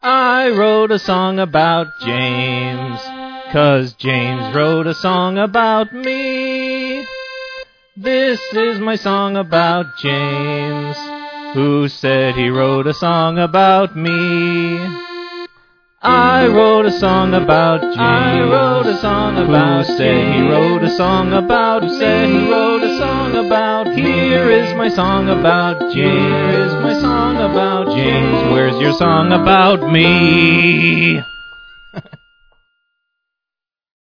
I wrote a song about James, 'cause James wrote a song about me. This is my song about James, who said he wrote a song about me. I wrote a song about James. I wrote a song about Who said he wrote a song about Who said he wrote a song about Here is my song about James. Here is my song about James. Where's your song about me?